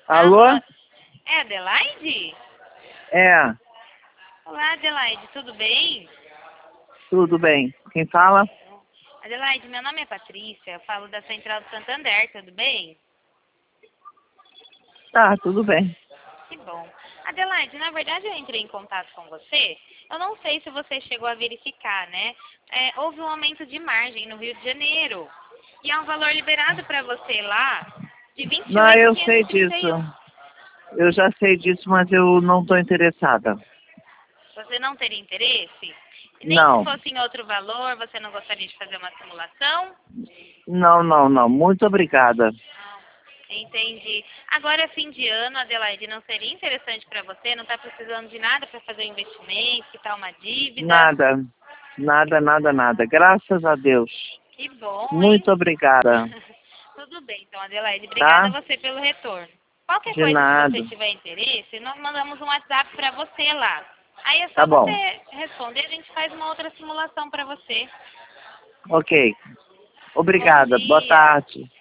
Alô? Alô? É Adelaide? É, Olá, Adelaide, tudo bem? tudo bem. Quem fala? Adelaide, meu nome é Patrícia, eu falo da Central do Santander, tudo bem? Tá, tudo bem. Que bom. Adelaide, na verdade eu entrei em contato com você, eu não sei se você chegou a verificar, né? Houve um aumento de margem no Rio de Janeiro, e há um valor liberado para você lá de Não, eu sei disso. 28.531. Eu já sei disso, mas eu não estou interessada. Você não teria interesse? Nem se Não, fosse em outro valor, você não gostaria de fazer uma simulação? não. Muito obrigada. Entendi. Agora é fim de ano, Adelaide, não seria interessante para você? Não está precisando de nada para fazer um investimento, quitar uma dívida? Nada. Graças a Deus. Que bom, hein? Muito obrigada, Tudo bem, então, Adelaide. Obrigada tá? a você pelo retorno. Qualquer De coisa, se você nada. tiver interesse, nós mandamos um WhatsApp para você lá. Aí é Tá só bom. você responder, a gente faz uma outra simulação para você. Ok. Bom Obrigada. Boa dia. tarde.